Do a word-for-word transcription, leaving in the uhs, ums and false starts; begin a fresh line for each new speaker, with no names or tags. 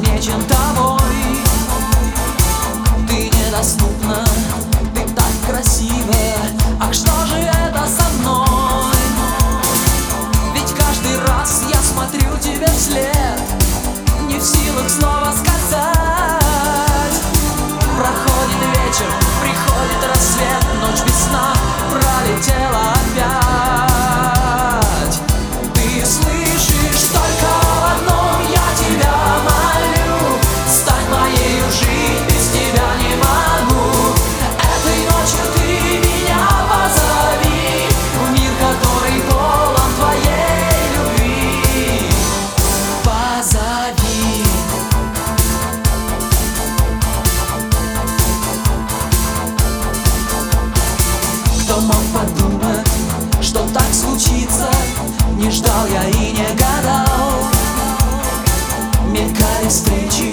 замечен тобой. Ты недоступна, ты так красива. Ах, что же это со мной? Ведь каждый раз я смотрю тебе вслед, не в силах снова сказать. Проходит вечер, приходит рассвет, ночь без сна пролетела опять. Ты слышишь только в одном, я тебя молю: стань моею, жить без тебя не могу. Этой ночью ты меня позови в мир, который полон твоей любви. Позови. Кто мог подумать, что так случится? Не ждал я и не гадал. Мелькали встречи,